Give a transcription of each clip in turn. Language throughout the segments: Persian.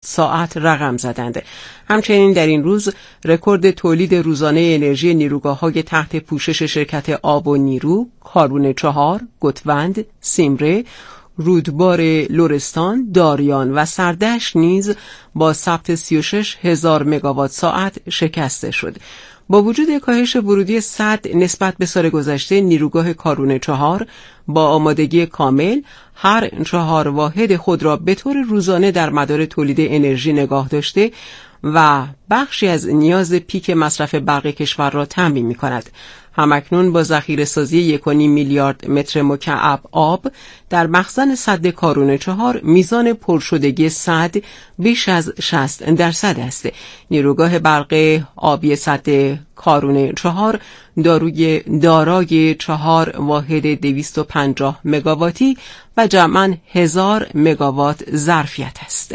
ساعت رقم زدند. همچنین در این روز رکورد تولید روزانه انرژی نیروگاه‌های تحت پوشش شرکت آب و نیرو، کارون 4، گوتوند، سیمره، رودبار لرستان، داریان و سردشت نیز با ثبت 36,000 مگاوات ساعت شکسته شد. با وجود کاهش ورودی سد نسبت به سال گذشته، نیروگاه کارون 4 با آمادگی کامل هر 4 واحد خود را به طور روزانه در مدار تولید انرژی نگاه داشته و بخشی از نیاز پیک مصرف برق کشور را تامین می‌کند. همکنون با ذخیره‌سازی 1.5 میلیارد متر مکعب آب در مخزن سد کارون 4 میزان پرشدگی سد بیش از 60% است. نیروگاه برق آبی سد کارون 4 دارای 4 واحد 250 مگاواتی و جمعاً 1000 مگاوات ظرفیت است.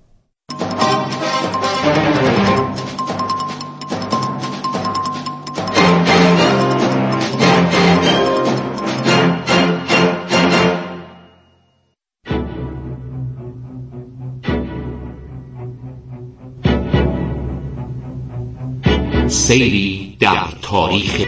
سیری در تاریخ.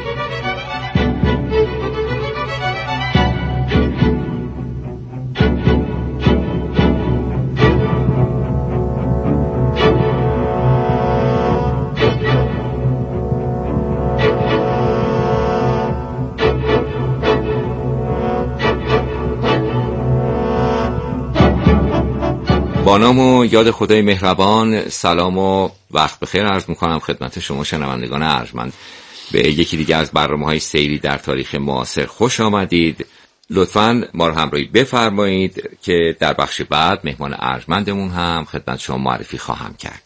با نام و یاد خدای مهربان، سلام و وقت بخیر عرض میکنم خدمت شما شنوندگان ارجمند. به یکی دیگه از برنامه‌های سیری در تاریخ معاصر خوش آمدید. لطفاً ما رو همراهی بفرمایید که در بخش بعد مهمان ارجمندمون هم خدمت شما معرفی خواهم کرد.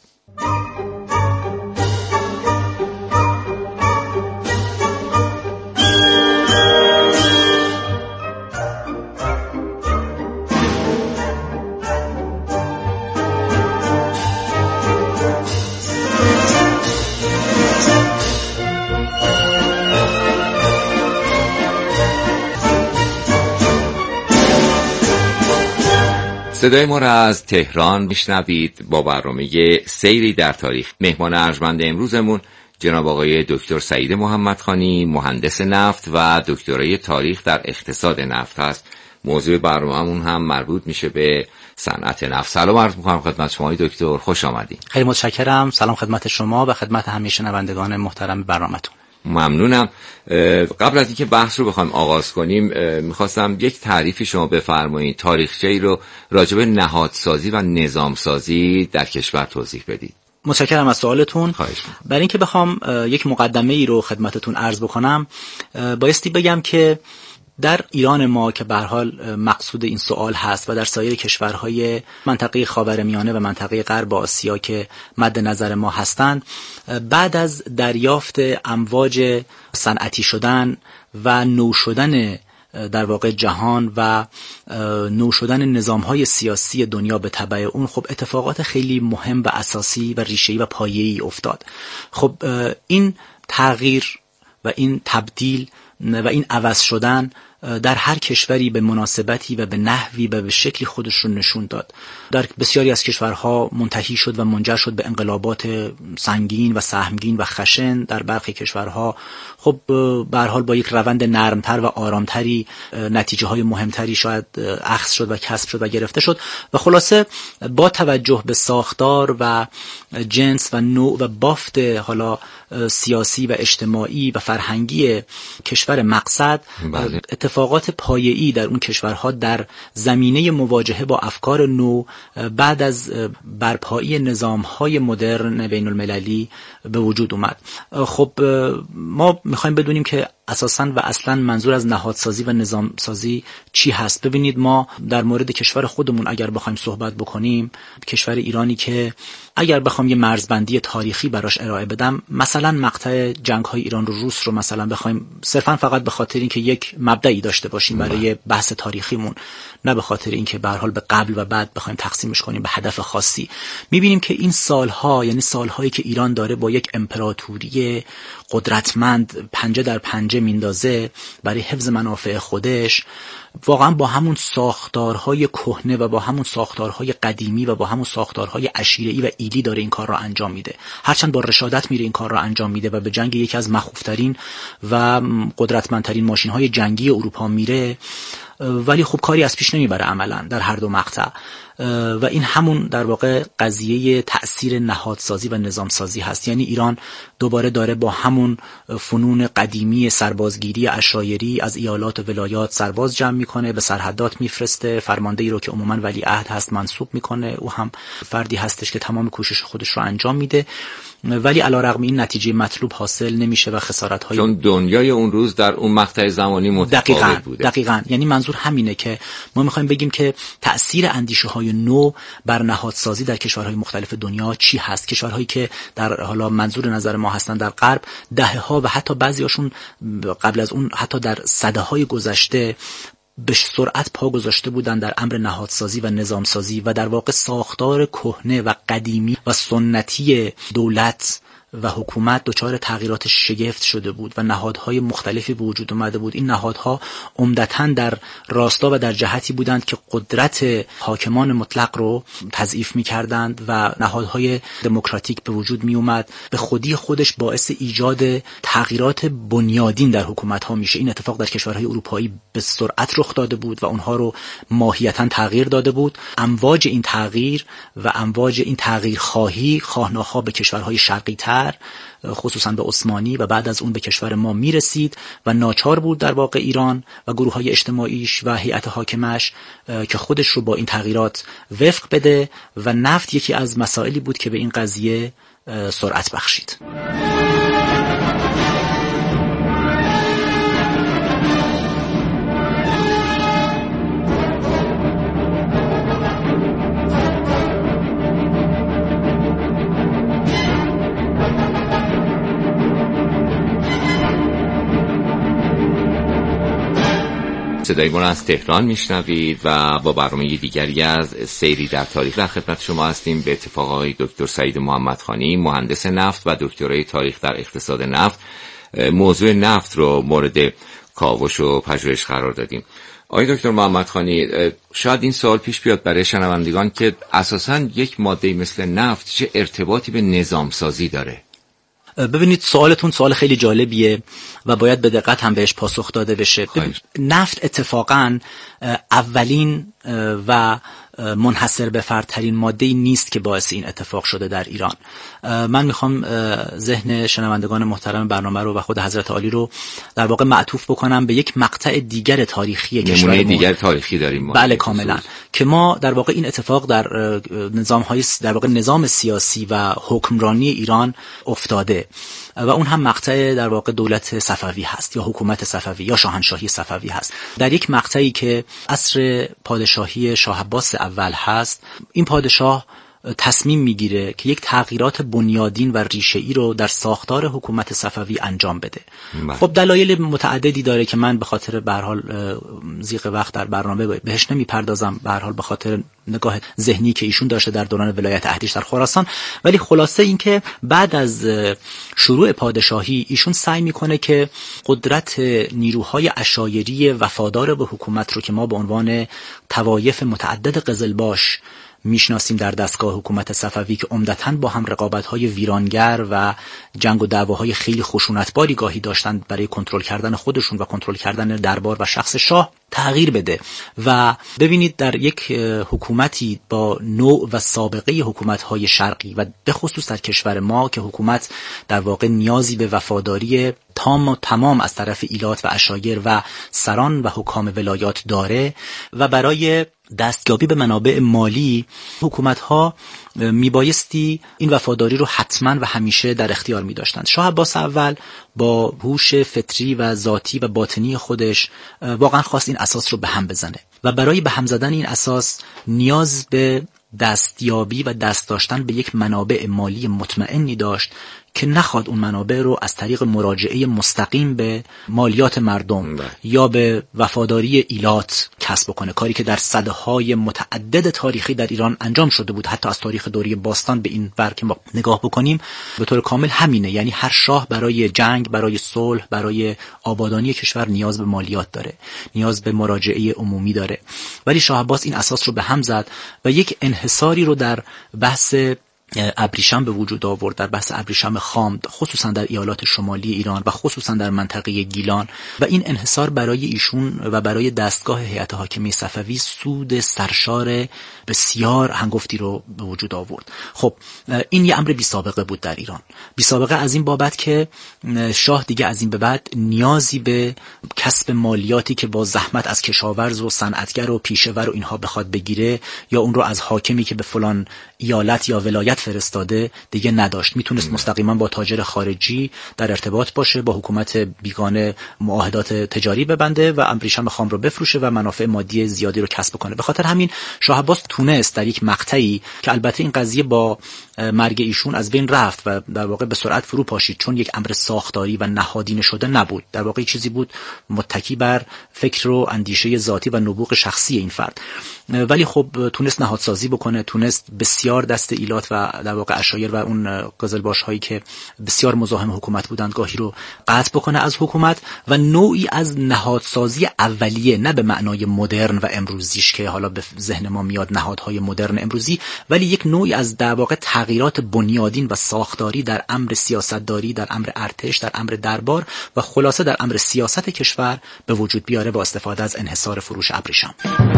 صدای ما را از تهران میشنوید با برنامه سیری در تاریخ. مهمان ارجمند امروزمون جناب آقای دکتر سعید محمدخانی، مهندس نفت و دکترای تاریخ در اقتصاد نفت هست. موضوع برنامه‌مون هم مربوط میشه به صنعت نفت. سلام عرض می‌کنم خدمت شما دکتر، خوش آمدید. خیلی متشکرم. سلام خدمت شما و خدمت همه شنوندگان محترم برنامه‌تون. ممنونم. قبل از اینکه بحث رو بخوایم آغاز کنیم میخواستم یک تعریفی شما بفرمایید، تاریخچه‌ای رو راجع به نهادسازی و نظامسازی در کشور توضیح بدید. متشکرم از سوالتون. برای اینکه بخوام یک مقدمه‌ای رو خدمتتون عرض بکنم، بایستی بگم که در ایران ما که به هر حال مقصود این سوال هست و در سایر کشورهای منطقه خاورمیانه و منطقه غرب آسیا که مد نظر ما هستند، بعد از دریافت امواج صنعتی شدن و نو شدن در واقع جهان و نو شدن نظام‌های سیاسی دنیا به تبع اون، خب اتفاقات خیلی مهم و اساسی و ریشه‌ای و پایه‌ای افتاد. خب این تغییر و این تبدیل و این عوض شدن در هر کشوری به مناسبتی و به نحوی و به شکلی خودش رو نشون داد. در بسیاری از کشورها منتهی شد و منجر شد به انقلابات سنگین و سهمگین و خشن. در برخی کشورها خب به هر حال با یک روند نرمتر و آرامتری نتیجه های مهمتری شاید اخذ شد و کسب شد و گرفته شد. و خلاصه با توجه به ساختار و جنس و نوع و بافت حالا سیاسی و اجتماعی و فرهنگی کشور مقصد، اتفاقات پایه‌ای در اون کشورها در زمینه مواجهه با افکار نو بعد از برپایی نظام‌های مدرن بین المللی به وجود اومد. خب ما میخوایم بدونیم که اساساً و اصلاً منظور از نهادسازی و نظامسازی چی هست. ببینید، ما در مورد کشور خودمون اگر بخوایم صحبت بکنیم، کشور ایرانی که اگر بخوام یه مرزبندی تاریخی براش ارائه بدم، مثلا مقطع جنگ‌های ایران و روس رو مثلا بخوایم صرفاً فقط به خاطر اینکه یک مبدئی داشته باشیم برای بحث تاریخیمون، نه به خاطر اینکه به هر حال به قبل و بعد بخوایم تقسیمش کنیم به هدف خاصی، می‌بینیم که این سالها، یعنی سالهایی که ایران داره با یک امپراتوری قدرتمند پنجه در پنجه میندازه برای حفظ منافع خودش، واقعا با همون ساختارهای کهنه و با همون ساختارهای قدیمی و با همون ساختارهای عشیره‌ای و ایلی داره این کار را انجام میده. هرچند با رشادت میره این کار را انجام میده و به جنگ یکی از مخوفترین و قدرتمندترین ماشین‌های جنگی اروپا میره، ولی خب کاری از پیش نمیبره عملا در هر دو مقطع. و این همون در واقع قضیه تأثیر نهادسازی و نظامسازی هست. یعنی ایران دوباره داره با همون فنون قدیمی سربازگیری عشایری از ایالات و ولایات سرباز جمع میکنه، به سرحدات میفرسته، فرماندهی رو که عموما ولیعهد هست منصوب میکنه، او هم فردی هستش که تمام کوشش خودش رو انجام میده، ولی علیرغم این نتیجه مطلوب حاصل نمیشه و خسارت‌های چون دنیای اون روز در اون مقطع زمانی متفاوت بوده. دقیقاً. یعنی منظور همینه که ما میخوایم بگیم که تأثیر اندیشه‌های نو بر نهادسازی در کشورهای مختلف دنیا چی هست. کشورهایی که در حالا منظور نظر ما هستن در غرب دهه‌ها و حتی بعضی‌هاشون قبل از اون حتی در سده‌های گذشته به سرعت پا گذاشته بودن در امر نهادسازی و نظامسازی و در واقع ساختار کهنه و قدیمی و سنتی دولت و حکومت دچار تغییرات شگفت شده بود و نهادهای مختلفی به وجود اومده بود. این نهادها عمدتاً در راستا و در جهتی بودند که قدرت حاکمان مطلق رو تضعیف می‌کردند و نهادهای دموکراتیک به وجود می اومد. به خودی خودش باعث ایجاد تغییرات بنیادین در حکومت‌ها میشه. این اتفاق در کشورهای اروپایی به سرعت رخ داده بود و اونها رو ماهیتاً تغییر داده بود. امواج این تغییر و امواج این تغییرخواهی خواه‌ناخواه به کشورهای شرقی‌تر خصوصا به عثمانی و بعد از اون به کشور ما میرسید و ناچار بود در واقع ایران و گروه‌های اجتماعیش و هیئت حاکمش که خودش رو با این تغییرات وفق بده و نفت یکی از مسائلی بود که به این قضیه سرعت بخشید. صدای ما از تهران میشنوید و با برنامه دیگری از سیری در تاریخ در خدمت شما هستیم. به اتفاق آقای دکتر سعید محمدخانی، مهندس نفت و دکترای تاریخ در اقتصاد نفت، موضوع نفت رو مورد کاوش و پژوهش قرار دادیم. آقای دکتر محمدخانی، شاید این سوال پیش بیاد برای شنوندگان که اساساً یک ماده مثل نفت چه ارتباطی به نظام سازی داره؟ ببینید سوالتون سوال خیلی جالبیه و باید به دقت هم بهش پاسخ داده بشه. نفت اتفاقاً اولین و منحصر به فردترین ماده‌ای نیست که باعث این اتفاق شده در ایران. من میخوام ذهن شنوندگان محترم برنامه رو و خود حضرت عالی رو در واقع معطوف بکنم به یک مقطع دیگر تاریخی کشور. نمونه دیگر تاریخی داریم ما. بله کاملا. که ما در واقع این اتفاق در نظام سیاسی و حکمرانی ایران افتاده و اون هم مقطع در واقع دولت صفوی هست یا حکومت صفوی یا شاهنشاهی صفوی هست. در یک مقطعی که عصر پادشاهی شاه عباس اول هست، این پادشاه تصمیم میگیره که یک تغییرات بنیادین و ریشه‌ای رو در ساختار حکومت صفوی انجام بده. خب دلایل متعددی داره که من به خاطر به هر حال ضیق وقت در برنامه بهش نمیپردازم، به هر حال به خاطر نگاه ذهنی که ایشون داشته در دوران ولایت عهدیش در خراسان. ولی خلاصه این که بعد از شروع پادشاهی ایشون سعی میکنه که قدرت نیروهای عشایری وفادار به حکومت رو که ما به عنوان طوایف متعدد قزلباش میشناسیم در دستگاه حکومت صفوی که عمدتاً با هم رقابت‌های ویرانگر و جنگ و دعواهای خیلی خشونتباری گاهی داشتند برای کنترل کردن خودشون و کنترل کردن دربار و شخص شاه، تغییر بده. و ببینید در یک حکومتی با نوع و سابقه حکومت‌های شرقی و به خصوص در کشور ما که حکومت در واقع نیازی به وفاداری تام و تمام از طرف ایلات و عشایر و سران و حکام ولایات داره و برای دستیابی به منابع مالی حکومت‌ها میبایستی این وفاداری رو حتما و همیشه در اختیار می‌داشتند. شاه عباس اول با هوش فطری و ذاتی و باطنی خودش واقعا خواست این اساس رو به هم بزنه و برای به هم زدن این اساس نیاز به دستیابی و دست داشتن به یک منابع مالی مطمئنی داشت که نخواد اون منابع رو از طریق مراجعه مستقیم به مالیات مردم یا به وفاداری ایلات کسب کنه، کاری که در سده‌های متعدد تاریخی در ایران انجام شده بود. حتی از تاریخ دوره باستان به این ور که ما نگاه بکنیم به طور کامل همینه. یعنی هر شاه برای جنگ، برای صلح، برای آبادانی کشور نیاز به مالیات داره، نیاز به مراجعه عمومی داره. ولی شاه عباس این اساس رو به هم زد و یک انحصاری رو در بحث ابریشم به وجود آورد، در بحث ابریشم خام، خصوصا در ایالات شمالی ایران و خصوصا در منطقه گیلان. و این انحصار برای ایشون و برای دستگاه هیئت حاکمه صفوی سود سرشار بسیار هنگفتی رو به وجود آورد. خب این یه امر بی سابقه بود در ایران. بی سابقه از این بابت که شاه دیگه از این به بعد نیازی به کسب مالیاتی که با زحمت از کشاورز و صنعتگر و پیشه‌ور و اینها بخواد بگیره یا اون رو از حاکمی که به فلان ایالت یا ولایت فرستاده دیگه نداشت. میتونست مستقیما با تاجر خارجی در ارتباط باشه، با حکومت بیگانه معاهدات تجاری ببنده و ابریشم خام رو بفروشه و منافع مادی زیادی رو کسب کنه. به خاطر همین شاه عباس تونست در یک مقطعی که البته این قضیه با مرگ ایشون از بین رفت و در واقع به سرعت فرو پاشید، چون یک امر ساختاری و نهادینه شده نبود، در واقع چیزی بود متکی بر فکر و اندیشه ذاتی و نبوغ شخصی این فرد. ولی خب تونست نهادسازی بکنه، تونست بسیار دست ایلات و در واقع عشایر و اون قزلباش هایی که بسیار مزاحم حکومت بودند گاهی رو قطع بکنه از حکومت و نوعی از نهادسازی اولیه، نه به معنای مدرن و امروزیش که حالا به ذهن ما میاد نهادهای مدرن امروزی، ولی یک نوعی از در واقع تغییرات بنیادین و ساختاری در امر سیاستداری، در امر ارتش، در امر دربار و خلاصه در امر سیاست کشور به وجود بیاره با استفاده از انحصار فروش ابریشم.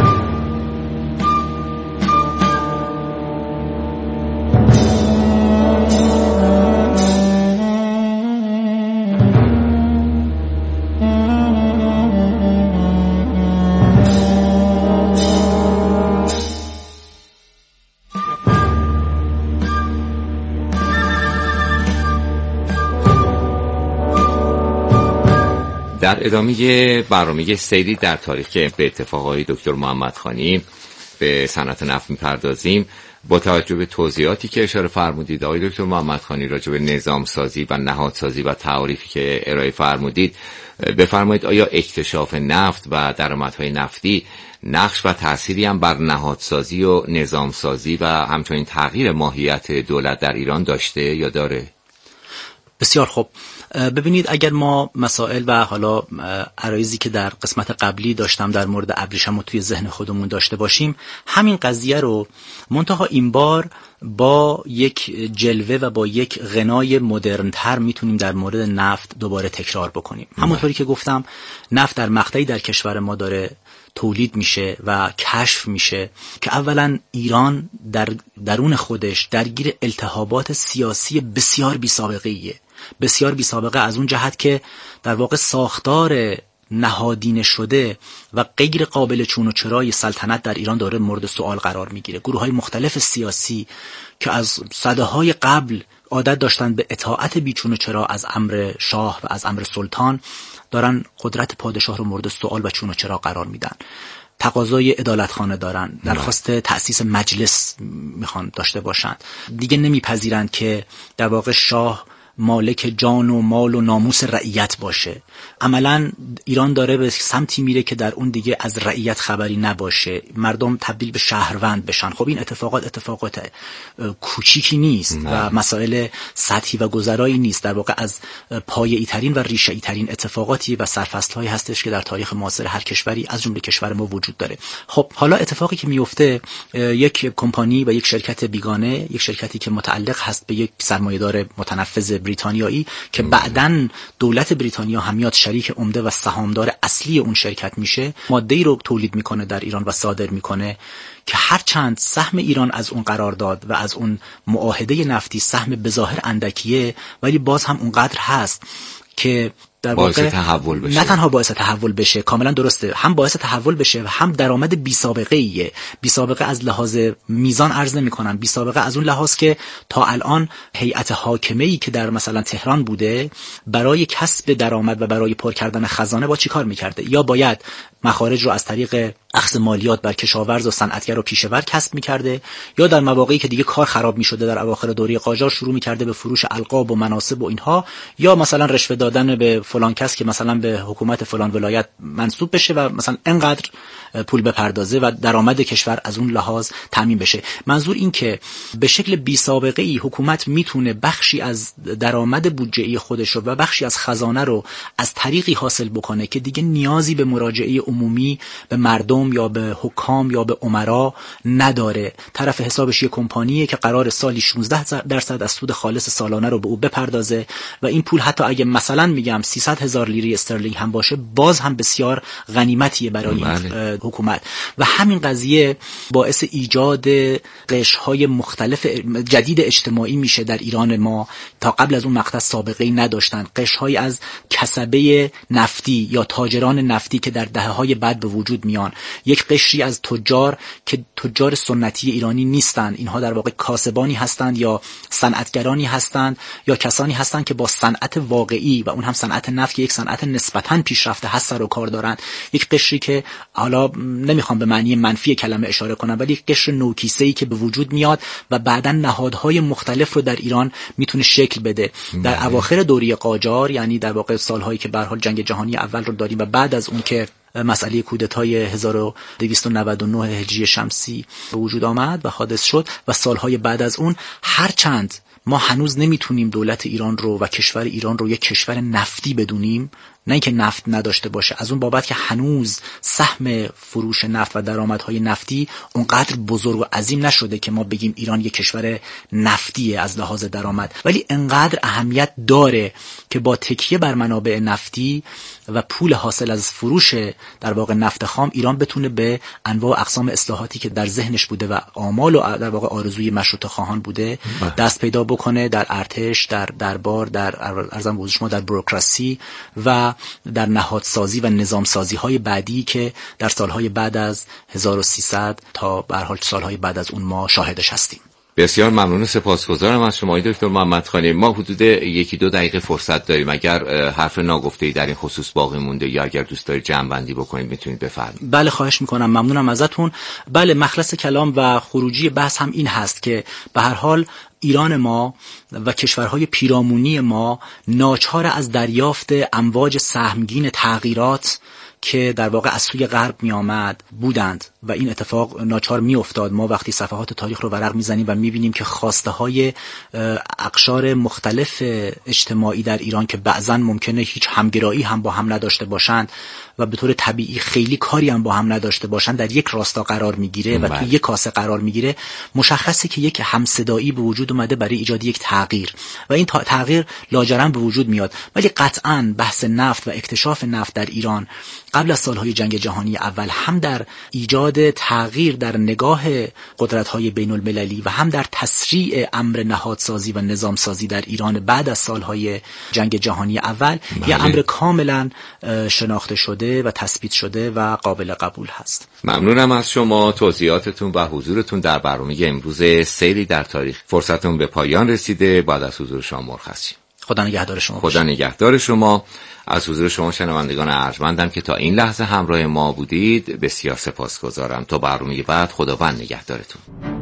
در ادامه برنامه سیری در تاریخ که به اتفاقای دکتر محمدخانی به صنعت نفت می‌پردازیم، با توجه به توضیحاتی که اشاره فرمودید آقای دکتر محمدخانی راجع به نظام سازی و نهادسازی و تعریفی که ارائه فرمودید، بفرمایید آیا اکتشاف نفت و درآمدهای نفتی نقش و تأثیری هم بر نهادسازی و نظام سازی و همچنین تغییر ماهیت دولت در ایران داشته یا داره؟ بسیار خوب. ببینید اگر ما مسائل و حالا عرایزی که در قسمت قبلی داشتم در مورد ابریشم رو توی ذهن خودمون داشته باشیم، همین قضیه رو منتها این بار با یک جلوه و با یک غنای مدرن‌تر میتونیم در مورد نفت دوباره تکرار بکنیم. همونطوری که گفتم نفت در مقطعی در کشور ما داره تولید میشه و کشف میشه که اولا ایران در درون خودش درگیر التهابات سیاسی بسیار بی‌سابقه‌ایه، بسیار بی‌سابقه از اون جهت که در واقع ساختار نهادینه شده و غیر قابل چون و چرای سلطنت در ایران داره مورد سوال قرار میگیره. گروه‌های مختلف سیاسی که از سده‌های قبل عادت داشتن به اطاعت بیچون و چرا از امر شاه و از امر سلطان، دارن قدرت پادشاه رو مورد سوال و چون و چرا قرار میدن. تقاضای عدالتخانه دارن، درخواست تأسیس مجلس میخوان داشته باشند. دیگه نمیپذیرند که در واقع شاه مالک جان و مال و ناموس رعیت باشه. عملا ایران داره به سمتی میره که در اون دیگه از رعیت خبری نباشه، مردم تبدیل به شهروند بشن. خب این اتفاقات کوچیکی نیست و مسائل سطحی و گذرایی نیست، در واقع از پایه‌ای ترین و ریشه‌ای ترین اتفاقاتی و سرفصل‌هایی هستش که در تاریخ معاصر هر کشوری از جمله کشور ما وجود داره. خب حالا اتفاقی که میفته، یک کمپانی و یک شرکت بیگانه، یک شرکتی که متعلق هست به یک سرمایه‌دار متنفذ بریتانیایی که بعداً دولت بریتانیا هم میاد شریک عمده و سهامدار اصلی اون شرکت میشه، ماده‌ای رو تولید میکنه در ایران و صادر میکنه که هرچند سهم ایران از اون قرارداد و از اون معاهده نفتی سهم بظاهر اندکیه، ولی باز هم اونقدر هست که در باعث واقع تحول بشه. نه تنها باعث تحول بشه، کاملا درسته، هم باعث تحول بشه و هم درآمد بی سابقه ایه. بی سابقه از لحاظ میزان عرض نمی‌کنم، بی سابقه از اون لحاظ که تا الان هیئت حاکمه‌ای که در مثلا تهران بوده برای کسب درآمد و برای پر کردن خزانه با چیکار می‌کرده؟ یا باید مخارج رو از طریق اخذ مالیات بر کشاورز و صنعتگر و پیشه‌ور کسب می‌کرده، یا در مواقعی که دیگه کار خراب می‌شده در اواخر دوره قاجار شروع می‌کرده به فروش القاب و مناصب و اینها، یا مثلا رشوه دادن به فلان کس که مثلا به حکومت فلان ولایت منسوب بشه و مثلا انقدر پول بپردازه و درآمد کشور از اون لحاظ تامین بشه. منظور این که به شکل بی سابقه ای حکومت میتونه بخشی از درآمد بودجه‌ای خودش رو و بخشی از خزانه رو از طریقی حاصل بکنه که دیگه نیازی به مراجعه عمومی به مردم یا به حکام یا به امرا نداره. طرف حسابش یک کمپانیه که قرار سالی 16% از سود خالص سالانه رو به او بپردازه و این پول حتی اگه مثلا میگم 300,000 لیره استرلینگ هم باشه باز هم بسیار غنیمتیه برای حکومت. و همین قضیه باعث ایجاد قشرهای مختلف جدید اجتماعی میشه در ایران ما. تا قبل از اون مقطع سابقه‌ای نداشتن. قشرهای از کسبه نفتی یا تاجران نفتی که در دهه‌های بعد به وجود میان، یک قشری از تجار که تجار سنتی ایرانی نیستند، اینها در واقع کاسبانی هستند یا صنعتگرانی هستند یا کسانی هستند که با صنعت واقعی و اون هم صنعت نفت که یک صنعت نسبتاً پیشرفته هست سر و کار دارند. یک قشری که حالا نمیخوام به معنی منفی کلمه اشاره کنم ولی یک قشر نوکیسه‌ای که به وجود میاد و بعداً نهادهای مختلف رو در ایران میتونه شکل بده. در اواخر دوره قاجار، یعنی در واقع سالهایی که به هر حال جنگ جهانی اول رو داریم و بعد از اون که مسئله کودتای 1299 هجری شمسی به وجود آمد و حادث شد و سالهای بعد از اون، هرچند ما هنوز نمیتونیم دولت ایران رو و کشور ایران رو یک کشور نفتی بدونیم، نه اینکه نفت نداشته باشه، از اون بابت که هنوز سهم فروش نفت و درآمدهای نفتی اونقدر بزرگ و عظیم نشده که ما بگیم ایران یک کشور نفتیه از لحاظ درآمد، ولی انقدر اهمیت داره که با تکیه بر منابع نفتی و پول حاصل از فروش در واقع نفت خام ایران بتونه به انواع اقسام اصلاحاتی که در ذهنش بوده و آمال و در واقع آرزوی مشروطه خواهان بوده دست پیدا بکنه در ارتش، در دربار، در ارزم به حضور شما در بوروکراسی و در نهادسازی و نظامسازی های بعدی که در سالهای بعد از 1300 تا به هر حال سالهای بعد از اون ما شاهدش هستیم. بسیار ممنون و سپاسگزارم از شما دکتر محمدخانی. ما حدود 1-2 دقیقه فرصت داریم، اگر حرف ناگفته‌ای در این خصوص باقی مونده یا اگر دوست دارید جمع‌بندی بکنید میتونید بفرمایید. بله خواهش میکنم، ممنونم ازتون. بله، مخلص کلام و خروجی بحث هم این هست که به هر حال ایران ما و کشورهای پیرامونی ما ناچار از دریافت امواج سهمگین تغییرات که در واقع از سوی غرب می آمد بودند و این اتفاق ناچار می افتاد. ما وقتی صفحات تاریخ رو ورق می زنیم و می بینیم که خواسته های اقشار مختلف اجتماعی در ایران که بعضا ممکنه هیچ همگرایی هم با هم نداشته باشند و به طور طبیعی خیلی کاری هم با هم نداشته باشند در یک راستا قرار می گیره و توی یک کاسه قرار می گیره، مشخصه که یک همصدایی به وجود اومده برای ایجاد یک تغییر و این تغییر لاجرم به وجود میاد. ولی قطعاً بحث نفت و اکتشاف نفت در ایران قبل از سالهای جنگ جهانی اول هم در ایجاد تغییر در نگاه قدرت‌های بین‌المللی و هم در تسریع امر نهادسازی و نظامسازی در ایران بعد از سالهای جنگ جهانی اول یه امر کاملا شناخته شده و تثبیت شده و قابل قبول هست. ممنونم از شما، توضیحاتتون و حضورتون در برنامه امروز سیری در تاریخ. فرصتون به پایان رسیده، بعد از حضور شما مرخصیم. خدا نگهدار شما. خدا نگهدار شما. از حضور شما شنوندگان ارجمندم که تا این لحظه همراه ما بودید بسیار سپاسگزارم. تا برنامه بعد، خداوند نگهدارتون.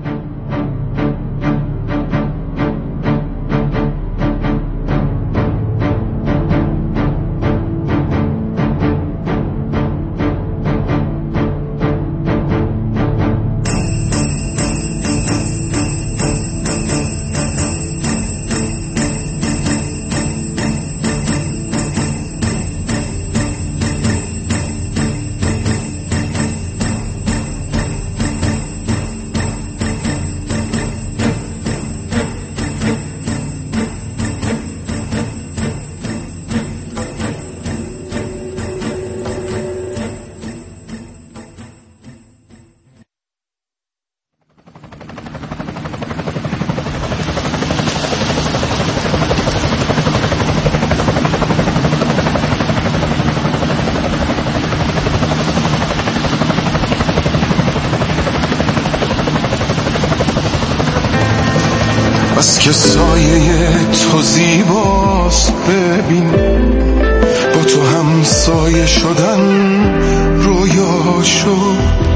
بس که سایه تو زیباست، ببین با تو هم سایه شدن رویا شد.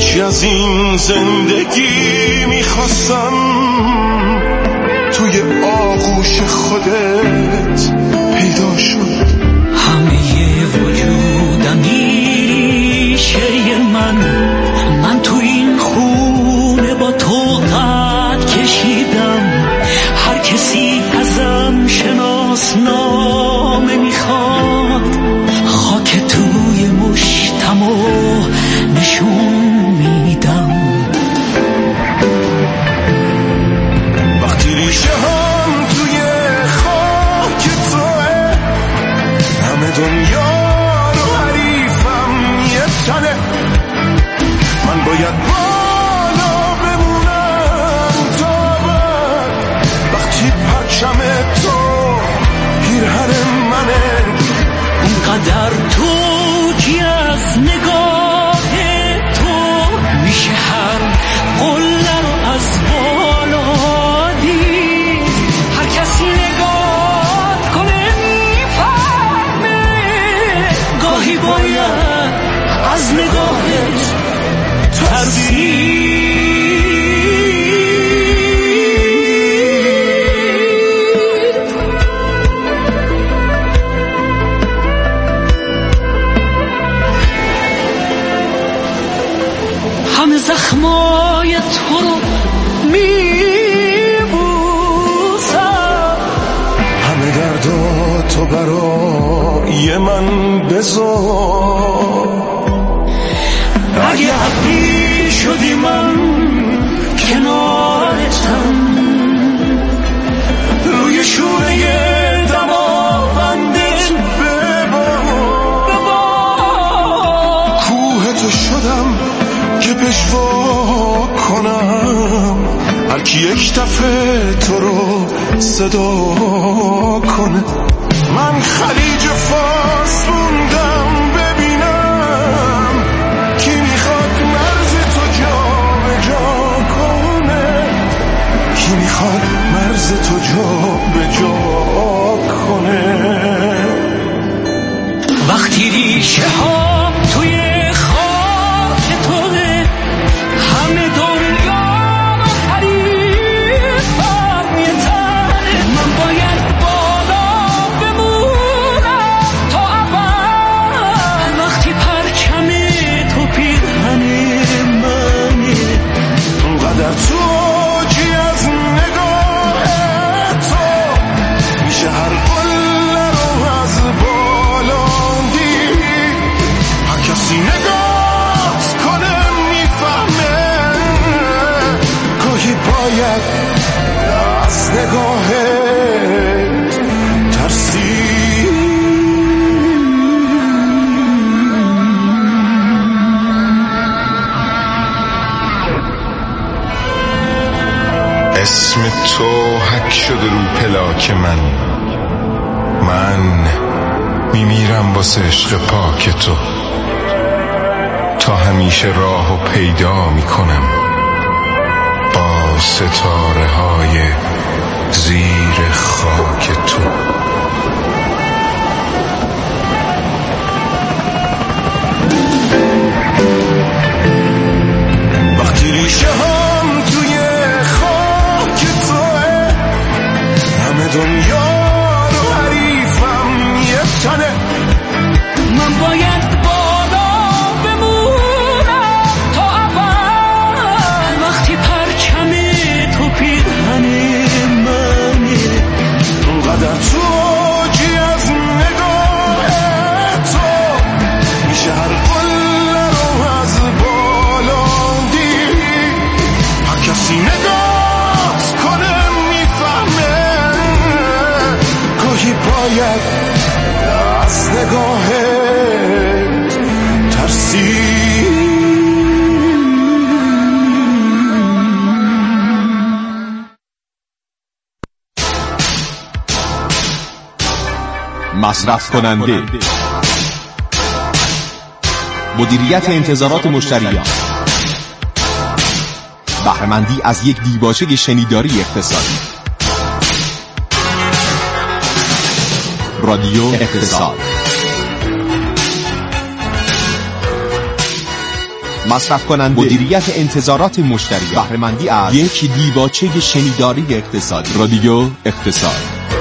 هیچی از این زندگی میخواستم توی آغوش خودت پیدا شد. همه وجودم میشه من تو این خونه با تو قد کشیدم. هر کسی ازم شناسنامه میخواد، خاک توی مشتم و نشون میدم. وقتی ریشه هم توی خاک توه، همه دنیا رو حریفم یه تنه. من باید بالا بمونم تا بعد، وقتی پرچم تو پیرهن منه. اونقدر تو کی از نگاه تو میشه هر قله رو از بالا دید. هر کسی نگاه کنه میفهمه، گاهی باید از نگاهت ترسید. همه زخمای تو رو میبوسم، همه درداتو برای من بذار. اگه حقی شدی من کنارتم، روی شونه دماوندت ببار. کوه تو شدم که پشوا کنم، هر کی یک دفعه تو رو صدا کنه. من خلیج فارس موندم ببینم کی میخواد مرز تو جا به جا کنه، کی میخواد مرز تو جا به جا کنه. وقتی ریشه ها توی خاک توه، همه دنیا رو حریفم یه تنه. من باید بالا بمونم تا ابد، وقتی پرچم تو پیرهن منه. اونقدر تو جی از نگاه تو میشه هر قله رو از بالا دید. هر کسی نگاه کنه میفهمه، گاهی باید از نگاه ترسید. اسم تو حک شده رو پلاک من میمیرم واسه عشق پاک تو. تا همیشه راهو پیدا میکنم با ستاره های زیر خاک تو. وقتی ریشه هم توی خاک توه، همه دنیا رو حریفم یه تنه. من باید بالا بمونم تا ابد، وقتی پرچم تو پیرهن منه. اونقدر تو جی از نگاه تو میشه هر قله رو از بالا دید. هر کسی نگاه کنه میفهمه، گاهی باید از نگاه ترسید. مصرف کننده، مدیریت انتظارات مشتریان، بهره‌مندی از یک دیباچه شنیداری اقتصادی. رادیو اقتصاد. مصرف کننده، مدیریت انتظارات مشتری، بهره مندی از یک دیباچه شنیداری اقتصادی. رادیو اقتصاد.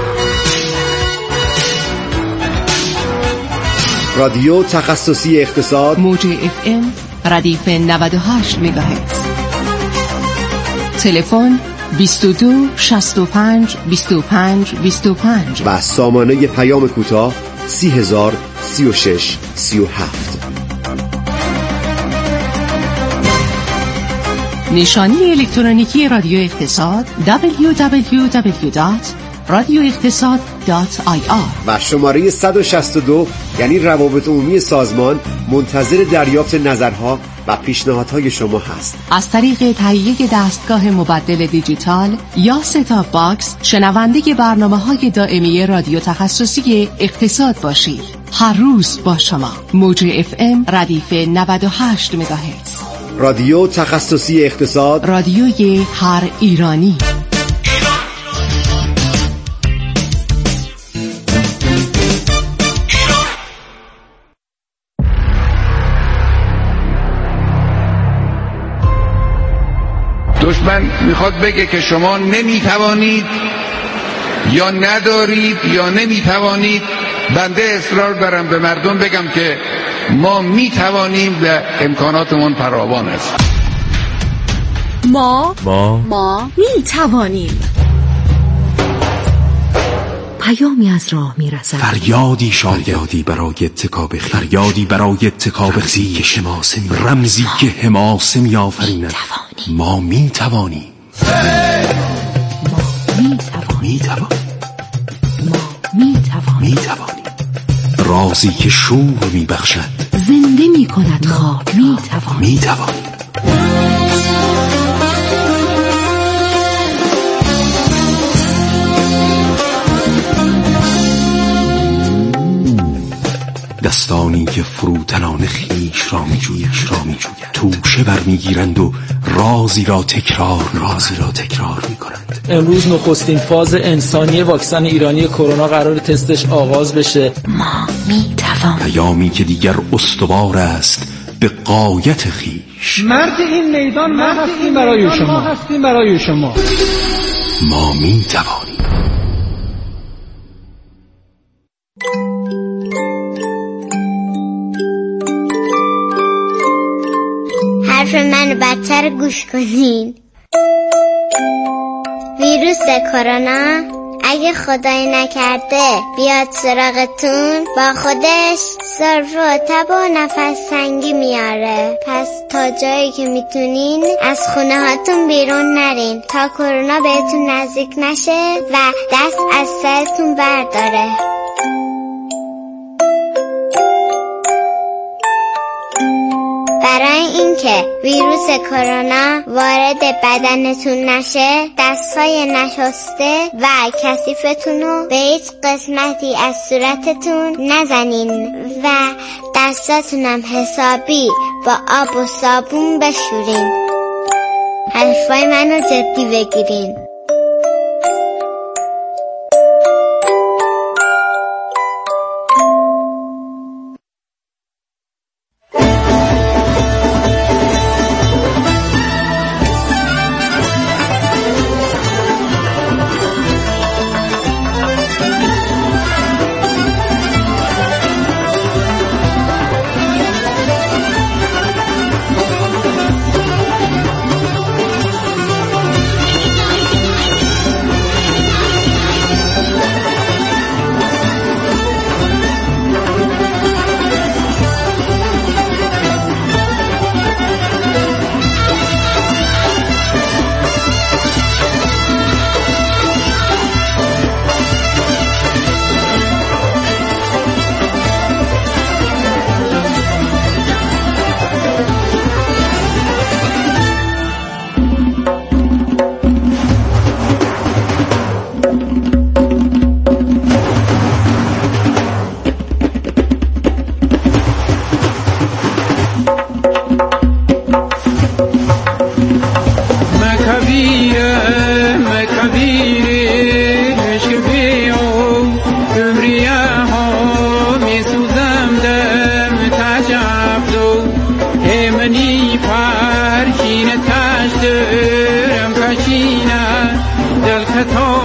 رادیو تخصصی اقتصاد، موج FM ردیف 98 مگاهرتز. تلفن 22 65 25 25 و سامانه پیام کوتاه 30036 37. نشانی الکترونیکی رادیو اقتصاد www.radioeqtasad.ir و شماره 162 یعنی روابط عمومی سازمان منتظر دریافت نظرها و پیشنهادهای شما هست. از طریق تهیه دستگاه مبدل دیجیتال یا ستاپ باکس شنونده برنامه‌های دائمی رادیو تخصصی اقتصاد باشید. هر روز با شما. موج FM ردیف 98 مگاهرتز. رادیو تخصصی اقتصاد، رادیوی هر ایرانی. دشمن میخواد بگه که شما نمیتوانید یا ندارید یا نمیتوانید. بنده اصرار دارم به مردم بگم که ما میتوانیم و امکاناتمون فراوان است. ما میتوانیم. پیامی از راه میرسد، فریادی شاید برای اتکاب خیش، فریادی برای اتکاب خیش، رمزی که حماسه میآفریند. ما میتوانیم. میتوانیم. رازی که شور میبخشد، زنده میکند خاک. میتوانیم. دستانی که فروتنان خیش را میجوید، توشه برمیگیرند و رازی را تکرار میکنند. امروز نخستین فاز انسانی واکسن ایرانی کرونا قرار تستش آغاز بشه. ما میتوانیم. پیامی که دیگر استوار است به غایت خیش. مرد این میدان ما هستیم برای شما. ما میتوانیم. حرف منو بدتر گوش کنین. ویروس کرونا اگه خدای نکرده بیاد سراغتون، با خودش سرفه و تب و نفس تنگی میاره. پس تا جایی که میتونین از خونه هاتون بیرون نرین تا کرونا بهتون نزدیک نشه و دست از سرتون برداره. برای اینکه ویروس کرونا وارد بدنتون نشه، دستهای نشسته و کثیفتون رو به هیچ قسمتی از صورتتون نزنین و دستاتونم حسابی با آب و صابون بشورین. حرفای منو جدی بگیرین. ستاره